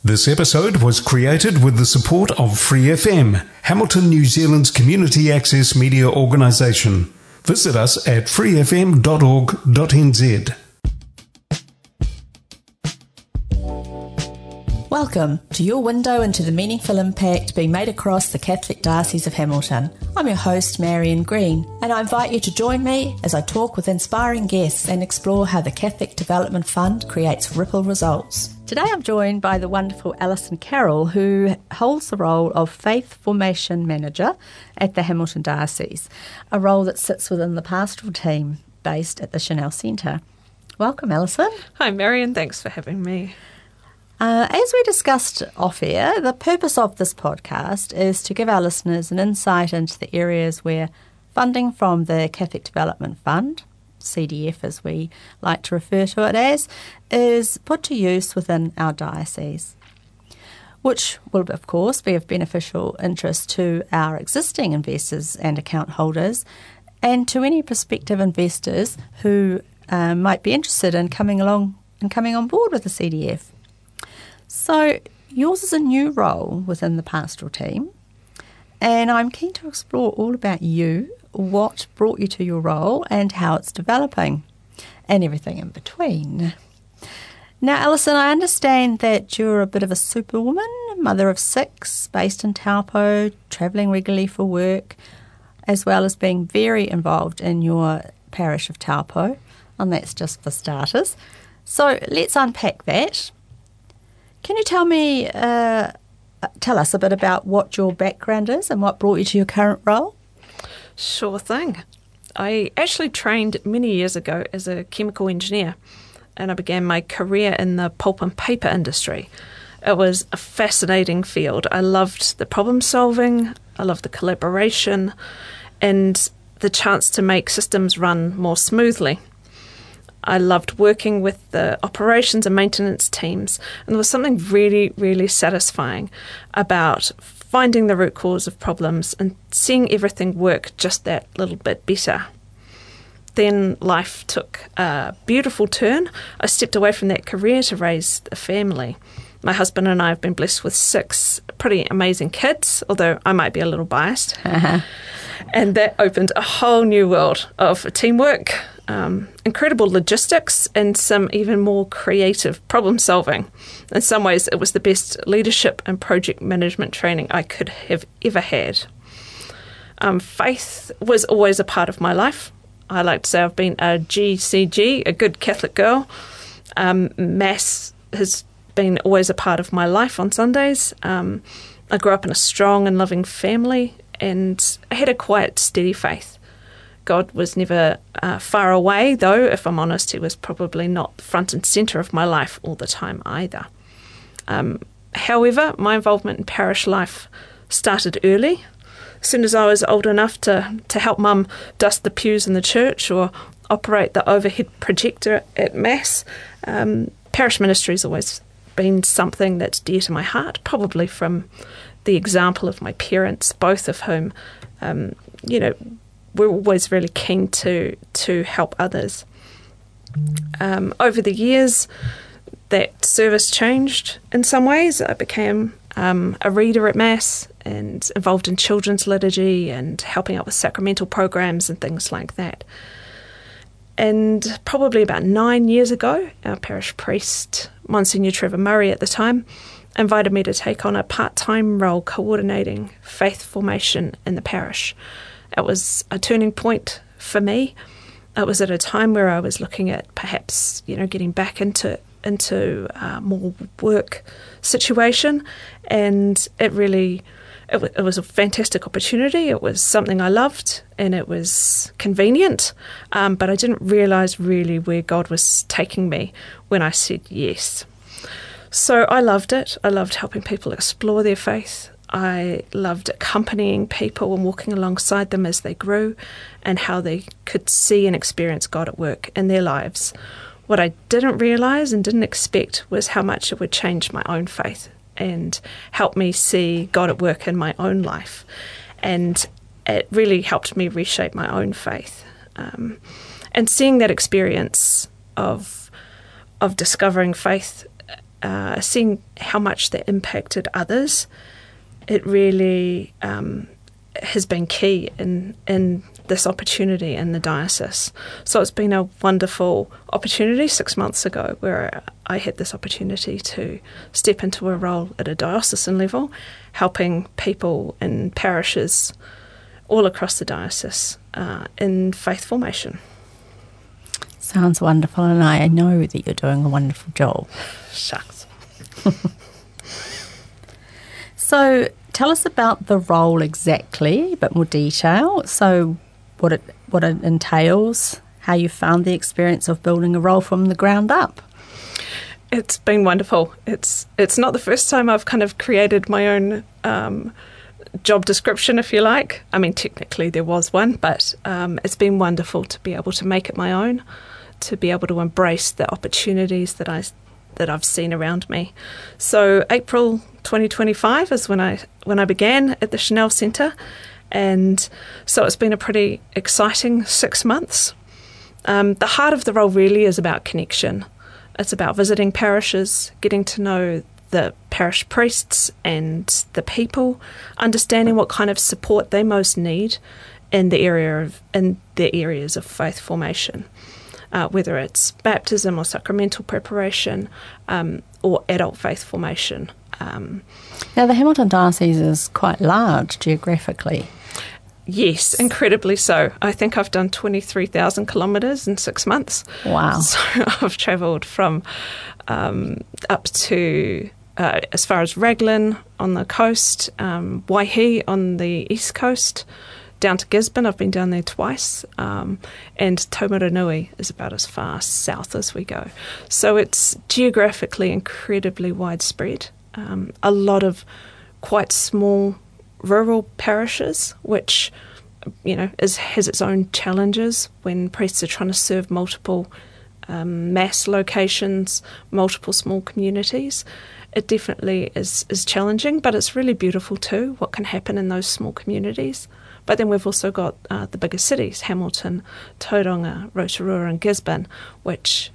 This episode was created with the support of Free FM, Hamilton, New Zealand's community access media organisation. Visit us at freefm.org.nz. Welcome to your window into the meaningful impact being made across the Catholic Diocese of Hamilton. I'm your host, Marion Green, and I invite you to join me as I talk with inspiring guests and explore how the Catholic Development Fund creates ripple results. Today I'm joined by the wonderful Alison Carroll, who holds the role of Faith Formation Manager at the Hamilton Diocese, a role that sits within the pastoral team based at the Chanel Centre. Welcome, Alison. Hi, Marion. Thanks for having me. As we discussed off-air, the purpose of this podcast is to give our listeners an insight into the areas where funding from the Catholic Development Fund, CDF as we like to refer to it as, is put to use within our diocese, which will of course be of beneficial interest to our existing investors and account holders and to any prospective investors who might be interested in coming on board with the CDF. So yours is a new role within the pastoral team, and I'm keen to explore all about you, what brought you to your role and how it's developing, and everything in between. Now, Alison, I understand that you're a bit of a superwoman, mother of 6, based in Taupo, travelling regularly for work, as well as being very involved in your parish of Taupo, and that's just for starters. So let's unpack that. Can you tell us a bit about what your background is and what brought you to your current role? Sure thing. I actually trained many years ago as a chemical engineer, and I began my career in the pulp and paper industry. It was a fascinating field. I loved the problem solving, I loved the collaboration, and the chance to make systems run more smoothly. I loved working with the operations and maintenance teams, and there was something really, really satisfying about finding the root cause of problems and seeing everything work just that little bit better. Then life took a beautiful turn. I stepped away from that career to raise a family. My husband and I have been blessed with 6 pretty amazing kids, although I might be a little biased. And that opened a whole new world of teamwork, incredible logistics, and some even more creative problem solving. In some ways, it was the best leadership and project management training I could have ever had. Faith was always a part of my life. I like to say I've been a GCG, a good Catholic girl. Mass has been always a part of my life on Sundays. I grew up in a strong and loving family, and I had a quiet, steady faith. God was never far away, though, if I'm honest, he was probably not front and centre of my life all the time either. However, my involvement in parish life started early. As soon as I was old enough to help Mum dust the pews in the church or operate the overhead projector at Mass, parish ministry has always been something that's dear to my heart, probably from the example of my parents, both of whom, we're always really keen to help others. Over the years, that service changed in some ways. I became a reader at Mass and involved in children's liturgy and helping out with sacramental programs and things like that. And probably about 9 years ago, our parish priest, Monsignor Trevor Murray at the time, invited me to take on a part-time role coordinating faith formation in the parish. It was a turning point for me. It was at a time where I was looking at perhaps, getting back into a more work situation, and it was a fantastic opportunity. It was something I loved, and it was convenient, but I didn't realise really where God was taking me when I said yes. So I loved it. I loved helping people explore their faith. I loved accompanying people and walking alongside them as they grew and how they could see and experience God at work in their lives. What I didn't realise and didn't expect was how much it would change my own faith and help me see God at work in my own life. And it really helped me reshape my own faith. And seeing that experience of discovering faith seeing how much that impacted others, it really has been key in this opportunity in the diocese. So it's been a wonderful opportunity 6 months ago where I had this opportunity to step into a role at a diocesan level, helping people in parishes all across the diocese in faith formation. Sounds wonderful, and I know that you're doing a wonderful job. Shucks. So tell us about the role exactly, a bit more detail. So what it entails, how you found the experience of building a role from the ground up. It's been wonderful. It's not the first time I've kind of created my own job description, if you like. I mean, technically there was one, but it's been wonderful to be able to make it my own, to be able to embrace the opportunities that I've seen around me. So April 2025 is when I began at the Chanel Centre, and so it's been a pretty exciting 6 months. The heart of the role really is about connection. It's about visiting parishes, getting to know the parish priests and the people, understanding what kind of support they most need in the areas of faith formation, whether it's baptism or sacramental preparation, or adult faith formation. Now, the Hamilton Diocese is quite large geographically. Yes, incredibly so. I think I've done 23,000 kilometres in 6 months. Wow. So I've travelled from up to as far as Raglan on the coast, Waihi on the east coast, down to Gisborne. I've been down there twice, and Taumaranui is about as far south as we go. So it's geographically incredibly widespread. A lot of quite small rural parishes, which has its own challenges when priests are trying to serve multiple mass locations, multiple small communities. It definitely is challenging, but it's really beautiful too, what can happen in those small communities. But then we've also got the bigger cities, Hamilton, Tauranga, Rotorua and Gisborne, which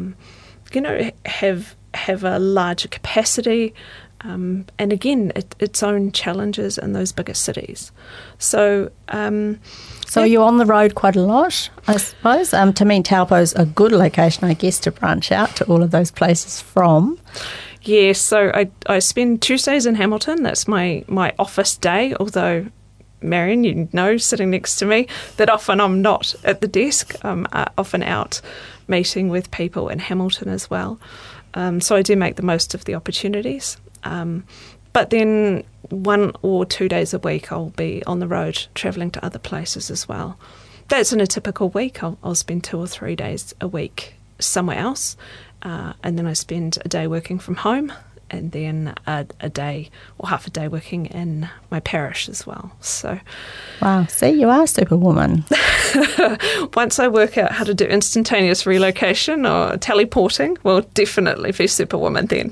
have a larger capacity, and again, its own challenges in those bigger cities. So are you on the road quite a lot, I suppose? To me, Taupo's a good location, I guess, to branch out to all of those places from. Yes, so I spend Tuesdays in Hamilton. That's my office day, although, Marion, you know, sitting next to me, that often I'm not at the desk. I'm often out meeting with people in Hamilton as well. So I do make the most of the opportunities. But then 1 or 2 days a week I'll be on the road travelling to other places as well. That's in a typical week. I'll spend 2 or 3 days a week somewhere else, and then I spend a day working from home, and then a day or half a day working in my parish as well. So, wow, see, you are a superwoman. Once I work out how to do instantaneous relocation or teleporting, we'll definitely be superwoman then.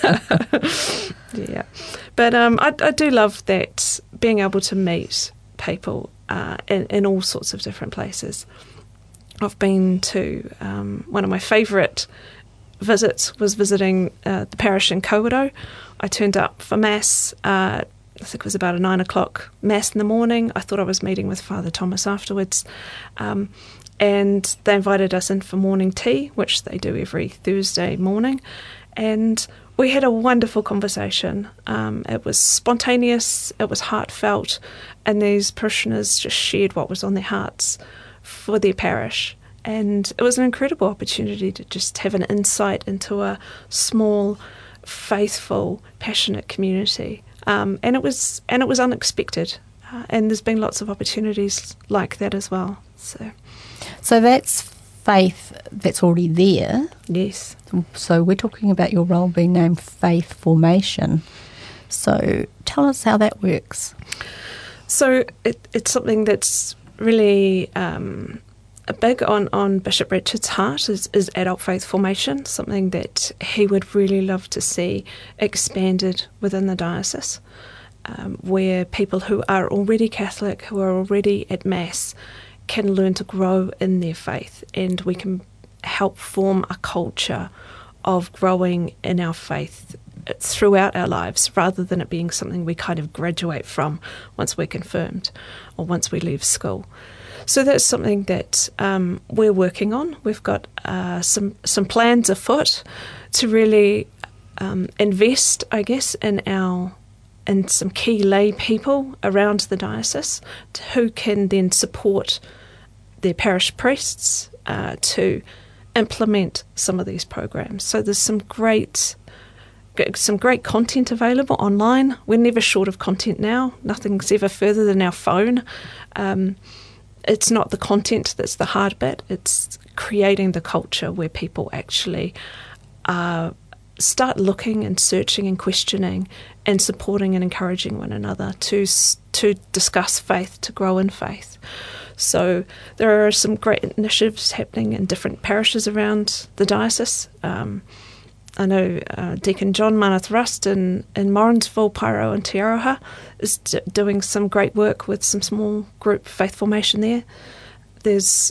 Yeah, but I do love that, being able to meet people in all sorts of different places. I've been to one of my favourite visits was visiting the parish in Kawerau. I turned up for Mass. I think it was about a 9 o'clock Mass in the morning. I thought I was meeting with Father Thomas afterwards. And they invited us in for morning tea, which they do every Thursday morning. And we had a wonderful conversation. It was spontaneous, it was heartfelt, and these parishioners just shared what was on their hearts for their parish. And it was an incredible opportunity to just have an insight into a small, faithful, passionate community. And it was unexpected. And there's been lots of opportunities like that as well. So that's faith that's already there. Yes. So we're talking about your role being named Faith Formation. So tell us how that works. So it's something that's really big on Bishop Richard's heart is adult faith formation, something that he would really love to see expanded within the diocese, where people who are already Catholic, who are already at Mass, can learn to grow in their faith, and we can help form a culture of growing in our faith throughout our lives, rather than it being something we kind of graduate from once we're confirmed or once we leave school. So that's something that we're working on. We've got some plans afoot to really invest, I guess, in some key lay people around the diocese who can then support their parish priests to implement some of these programs. So there's some great content available online. We're never short of content now. Nothing's ever further than our phone. It's not the content that's the hard bit. It's creating the culture where people actually start looking and searching and questioning and supporting and encouraging one another to discuss faith, to grow in faith. So there are some great initiatives happening in different parishes around the diocese. I know Deacon John Manath Rust in Morrinsville, Pairo and Te Aroha is doing some great work with some small group faith formation there. There's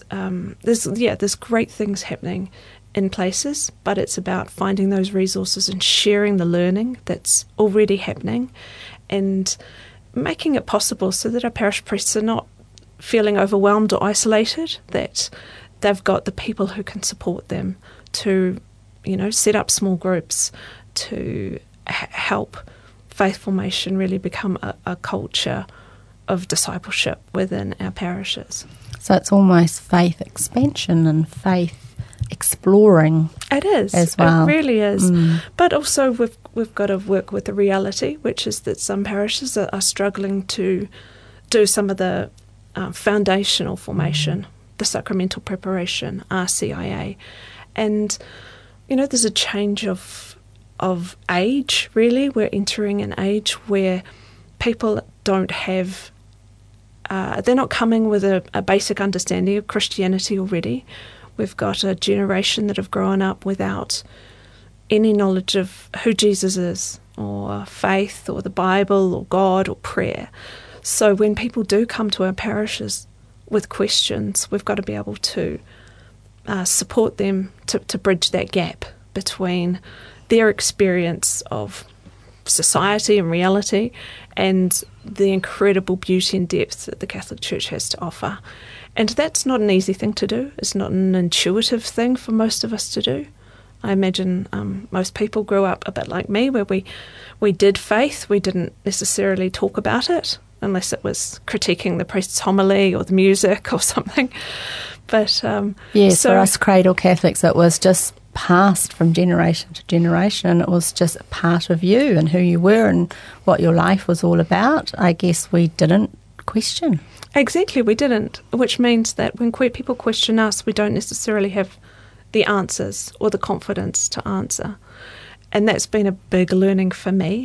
great things happening in places, but it's about finding those resources and sharing the learning that's already happening and making it possible so that our parish priests are not feeling overwhelmed or isolated, that they've got the people who can support them to, set up small groups to help faith formation really become a culture of discipleship within our parishes. So it's almost faith expansion and faith exploring. It is as well. It really is. But also we've got to work with the reality, which is that some parishes are struggling to do some of the foundational formation, the sacramental preparation, RCIA, and there's a change of age. Really, we're entering an age where people don't have. They're not coming with a basic understanding of Christianity already. We've got a generation that have grown up without any knowledge of who Jesus is, or faith, or the Bible, or God, or prayer. So when people do come to our parishes with questions, we've got to be able to support them to bridge that gap between their experience of society and reality and the incredible beauty and depth that the Catholic Church has to offer. And that's not an easy thing to do. It's not an intuitive thing for most of us to do. I imagine most people grew up a bit like me, where we did faith. We didn't necessarily talk about it, unless it was critiquing the priest's homily or the music or something. But yes, for us cradle Catholics, it was just passed from generation to generation, and it was just a part of you and who you were and what your life was all about. I guess we didn't question. Exactly, we didn't, which means that when queer people question us, we don't necessarily have the answers or the confidence to answer. And that's been a big learning for me,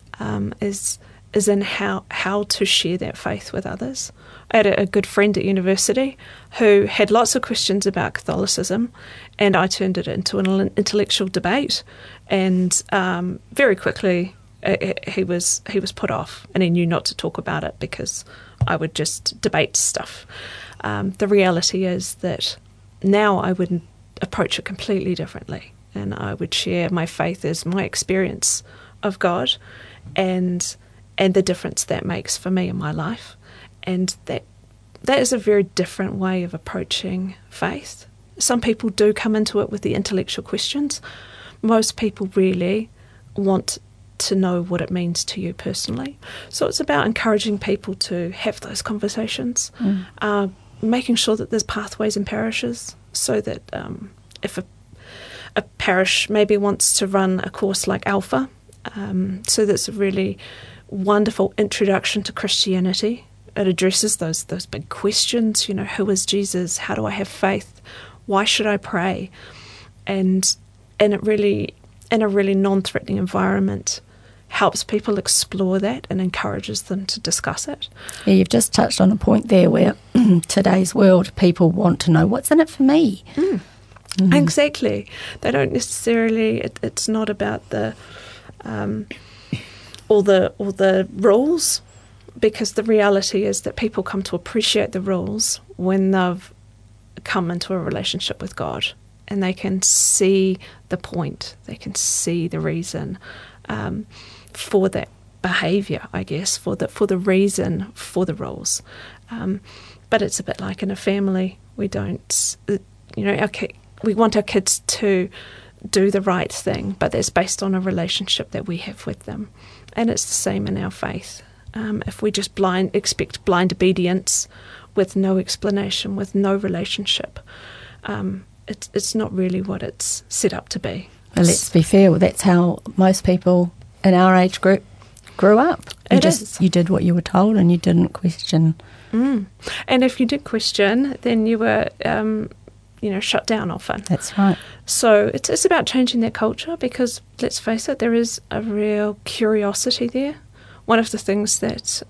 is in how to share that faith with others. I had a good friend at university who had lots of questions about Catholicism, and I turned it into an intellectual debate, and very quickly he was put off, and he knew not to talk about it because I would just debate stuff. The reality is that now I would approach it completely differently, and I would share my faith as my experience of God and the difference that makes for me in my life. And that is a very different way of approaching faith. Some people do come into it with the intellectual questions. Most people really want to know what it means to you personally. So it's about encouraging people to have those conversations, making sure that there's pathways in parishes, so that if a parish maybe wants to run a course like Alpha, so that's a really wonderful introduction to Christianity. It addresses those big questions, who is Jesus? How do I have faith? Why should I pray? And it really, in a really non-threatening environment, helps people explore that and encourages them to discuss it. Yeah, you've just touched on a point there where today's world, people want to know what's in it for me. Exactly. They don't necessarily, it's not about the all the rules, because the reality is that people come to appreciate the rules when they've come into a relationship with God, and they can see the point, they can see the reason for that behaviour, I guess, for the reason for the rules. But it's a bit like in a family. We don't, we want our kids to do the right thing, but that's based on a relationship that we have with them. And it's the same in our faith. If we just expect blind obedience with no explanation, with no relationship, it's not really what it's set up to be. Well, let's be fair, that's how most people in our age group grew up. You did what you were told and you didn't question. And if you did question, then you were, shut down often. That's right. So it's about changing that culture, because let's face it, there is a real curiosity there. One of the things that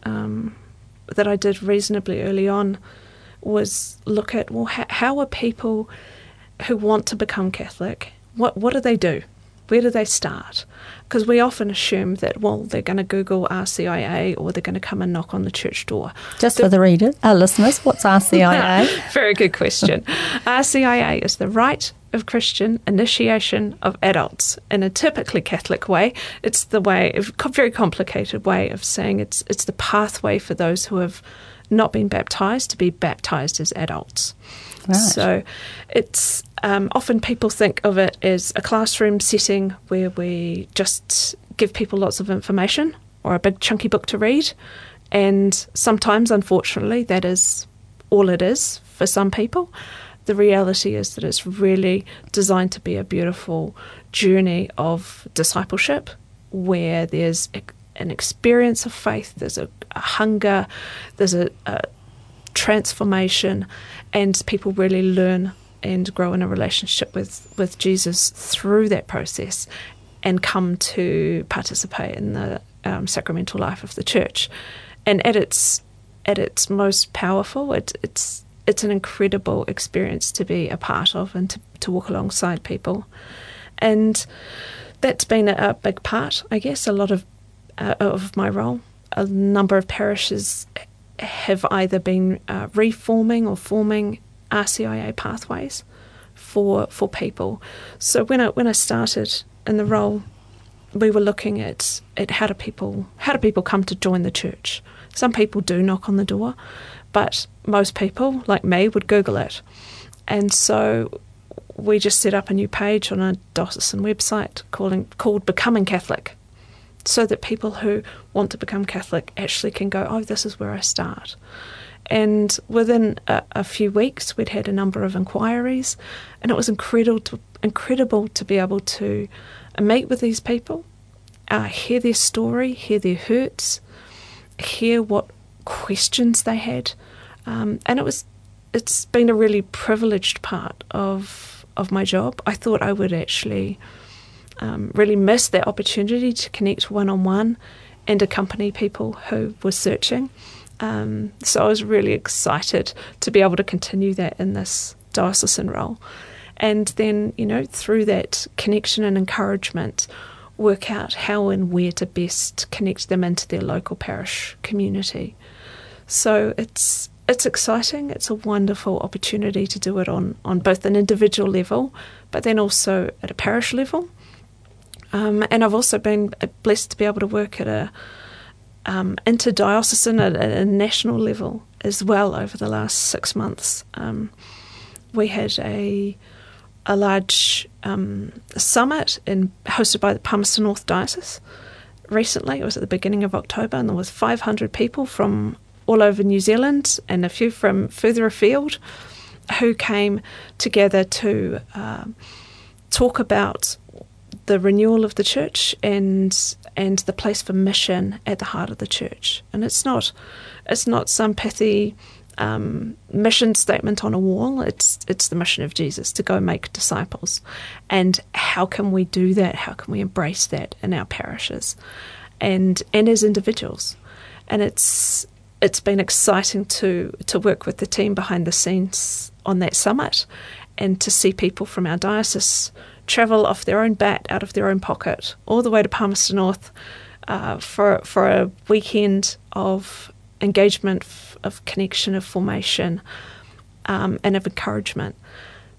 I did reasonably early on was look at, well, how are people who want to become Catholic, what do they do? Where do they start? Because we often assume that, well, they're going to Google RCIA or they're going to come and knock on the church door. Just for the readers, our listeners, what's RCIA? Very good question. RCIA is the Rite of Christian Initiation of Adults. In a typically Catholic way, it's the way, a very complicated way of saying it's the pathway for those who have not been baptised to be baptised as adults. Right. So it's often people think of it as a classroom setting where we just give people lots of information or a big chunky book to read, and sometimes, unfortunately, that is all it is for some people. The reality is that it's really designed to be a beautiful journey of discipleship where there's an experience of faith, there's a hunger, there's a transformation, and people really learn and grow in a relationship with Jesus through that process and come to participate in the sacramental life of the church. And at its most powerful, it's an incredible experience to be a part of and to walk alongside people. And that's been a big part, I guess, a lot of my role. A number of parishes have either been reforming or forming RCIA pathways for people. So when I started in the role, we were looking at how do people come to join the church. Some people do knock on the door, but most people, like me, would Google it. And so we just set up a new page on a diocesan website called Becoming Catholic, so that people who want to become Catholic actually can go, oh, this is where I start. And within a few weeks, we'd had a number of inquiries, and it was incredible to be able to meet with these people, hear their story, hear their hurts, hear what questions they had. And it's been a really privileged part of my job. I thought I would actually really miss that opportunity to connect one-on-one and accompany people who were searching. So I was really excited to be able to continue that in this diocesan role. And then, through that connection and encouragement, work out how and where to best connect them into their local parish community. So it's exciting. It's a wonderful opportunity to do it on both an individual level, but then also at a parish level. And I've also been blessed to be able to work at a interdiocesan, at a national level as well over the last 6 months. We had a large summit hosted by the Palmerston North Diocese recently. It was at the beginning of October, and there was 500 people from all over New Zealand and a few from further afield who came together to talk about the renewal of the church and the place for mission at the heart of the church. And it's not some pithy mission statement on a wall. It's the mission of Jesus to go make disciples. And how can we do that? How can we embrace that in our parishes and as individuals? And it's been exciting to work with the team behind the scenes on that summit and to see people from our diocese travel off their own bat, out of their own pocket, all the way to Palmerston North for a weekend of engagement, of connection, of formation, and of encouragement.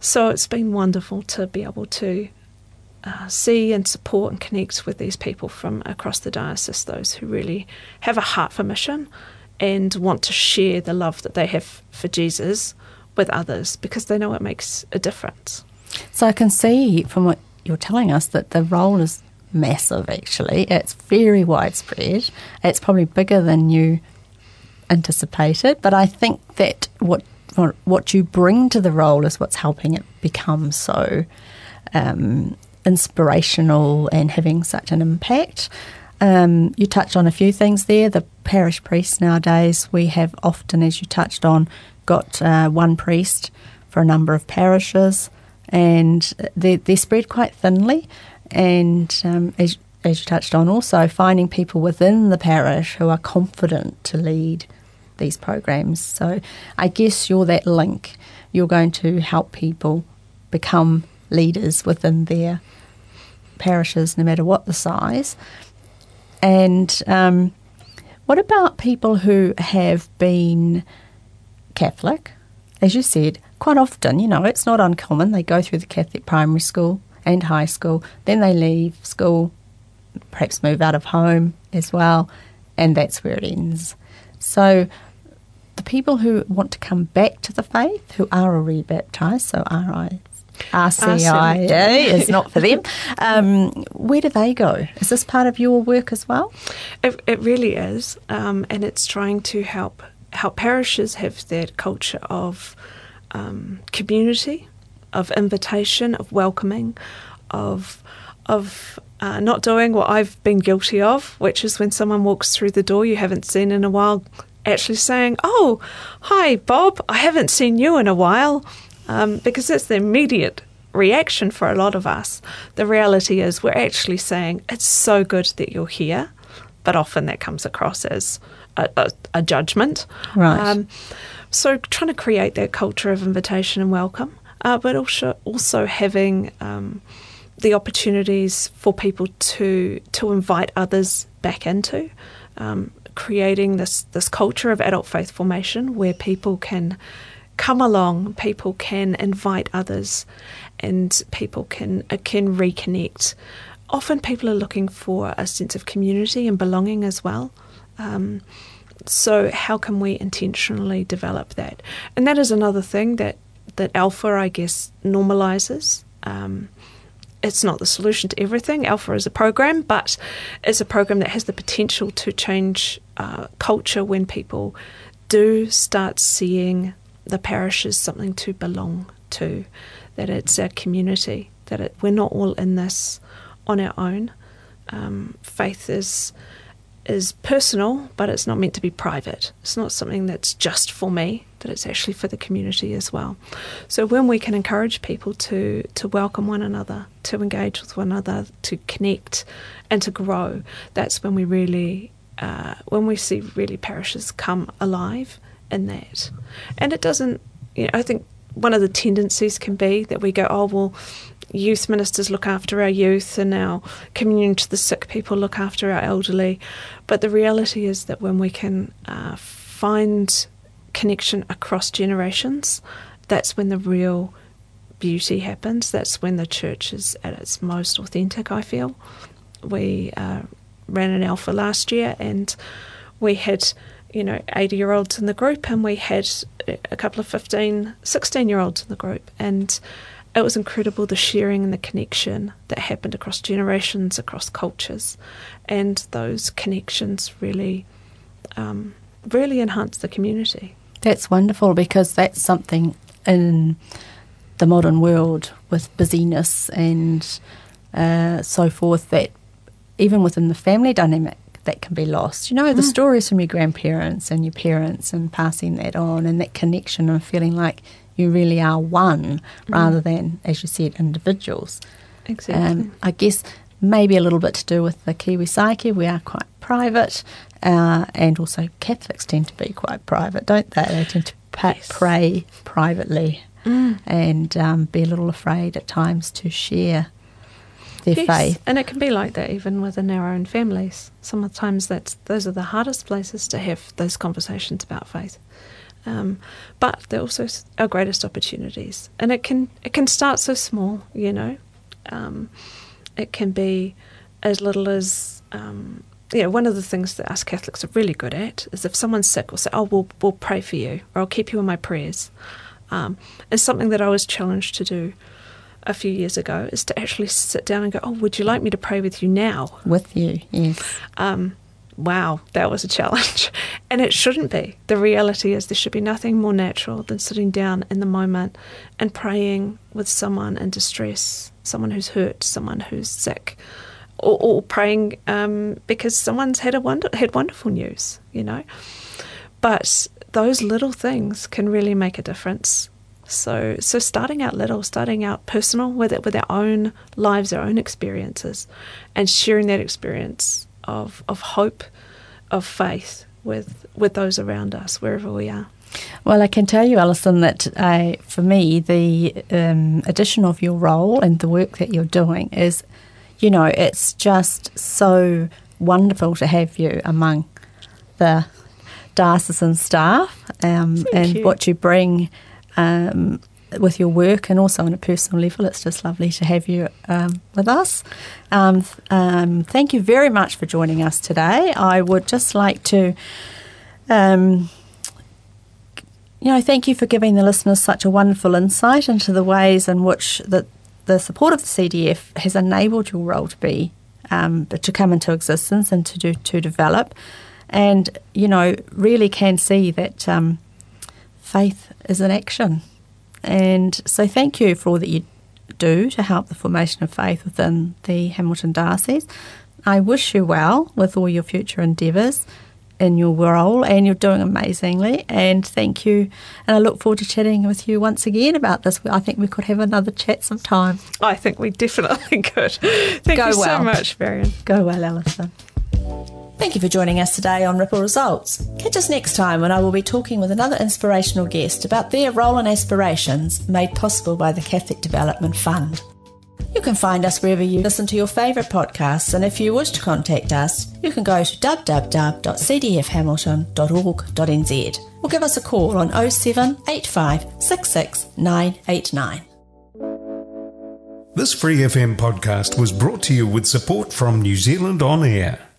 So it's been wonderful to be able to see and support and connect with these people from across the diocese, those who really have a heart for mission and want to share the love that they have for Jesus with others, because they know it makes a difference. So I can see from what you're telling us that the role is massive, actually. It's very widespread. It's probably bigger than you anticipated, but I think that what you bring to the role is what's helping it become so inspirational and having such an impact. You touched on a few things there. The parish priests nowadays, we have often, as you touched on, got one priest for a number of parishes, and they're spread quite thinly. And as you touched on, also finding people within the parish who are confident to lead these programs. So I guess you're that link. You're going to help people become leaders within their parishes, no matter what the size. And what about people who have been Catholic? As you said, quite often, it's not uncommon. They go through the Catholic primary school and high school, then they leave school, perhaps move out of home as well, and that's where it ends. So the people who want to come back to the faith, who are already baptised, so RCIA is not for them, where do they go? Is this part of your work as well? It really is, and it's trying to help parishes have that culture of community, of invitation, of welcoming, of not doing what I've been guilty of, which is when someone walks through the door you haven't seen in a while, actually saying, "Oh, hi, Bob, I haven't seen you in a while," because that's the immediate reaction for a lot of us. The reality is we're actually saying, "It's so good that you're here," but often that comes across as a judgment. Right. So trying to create that culture of invitation and welcome, but also having the opportunities for people to invite others back into, creating this culture of adult faith formation where people can come along, people can invite others, and people can reconnect. Often people are looking for a sense of community and belonging as well. So how can we intentionally develop that? And that is another thing that Alpha, I guess, normalises. It's not the solution to everything. Alpha is a program, but it's a program that has the potential to change culture when people do start seeing the parish as something to belong to, that it's a community, that we're not all in this on our own. Faith is personal, but it's not meant to be private. It's not something that's just for me, that it's actually for the community as well. So when we can encourage people to welcome one another, to engage with one another, to connect and to grow, that's when we really, when we see really parishes come alive in that. And it doesn't, I think one of the tendencies can be that we go, oh, well, youth ministers look after our youth and our communion to the sick people look after our elderly. But the reality is that when we can find connection across generations, that's when the real beauty happens. That's when the church is at its most authentic, I feel. We ran an Alpha last year and we had 80-year-olds in the group, and we had a couple of 15, 16-year-olds in the group, and it was incredible, the sharing and the connection that happened across generations, across cultures, and those connections really enhance the community. That's wonderful, because that's something in the modern world with busyness and so forth, that even within the family dynamic, that can be lost. The stories from your grandparents and your parents, and passing that on, and that connection and feeling like you really are one rather than, as you said, individuals. Exactly. I guess maybe a little bit to do with the Kiwi psyche. We are quite private, and also Catholics tend to be quite private, don't they? They tend to pray privately and be a little afraid at times to share their faith. And it can be like that even within our own families. Sometimes those are the hardest places to have those conversations about faith. but they're also our greatest opportunities. And it can start so small, you know. It can be as little as, one of the things that us Catholics are really good at is if someone's sick, we'll say, oh, we'll pray for you, or I'll keep you in my prayers. It's something that I was challenged to do a few years ago, is to actually sit down and go, oh, would you like me to pray with you now? With you, yes. Wow, that was a challenge. And it shouldn't be. The reality is there should be nothing more natural than sitting down in the moment and praying with someone in distress, someone who's hurt, someone who's sick, or praying because someone's had wonderful news, you know. But those little things can really make a difference. So starting out little, starting out personal with our own lives, our own experiences, and sharing that experience of hope, of faith with those around us, wherever we are. Well, I can tell you, Alison, that for me, the addition of your role and the work that you're doing is, you know, it's just so wonderful to have you among the diocesan staff and what you bring with your work, and also on a personal level. It's just lovely to have you with us. Thank you very much for joining us today. I would just like to thank you for giving the listeners such a wonderful insight into the ways in which the support of the CDF has enabled your role to be to come into existence and to develop, and really can see that faith is in action. And so thank you for all that you do to help the formation of faith within the Hamilton Diocese. I wish you well with all your future endeavours in your role, and you're doing amazingly, and thank you, and I look forward to chatting with you once again about this. I think we could have another chat sometime. I think we definitely could. Thank you so much, Marion. Go well, Alison. Thank you for joining us today on Ripple Results. Catch us next time when I will be talking with another inspirational guest about their role and aspirations made possible by the Catholic Development Fund. You can find us wherever you listen to your favourite podcasts, and if you wish to contact us, you can go to www.cdfhamilton.org.nz or give us a call on 07 85 66 989. This Free FM podcast was brought to you with support from New Zealand On Air.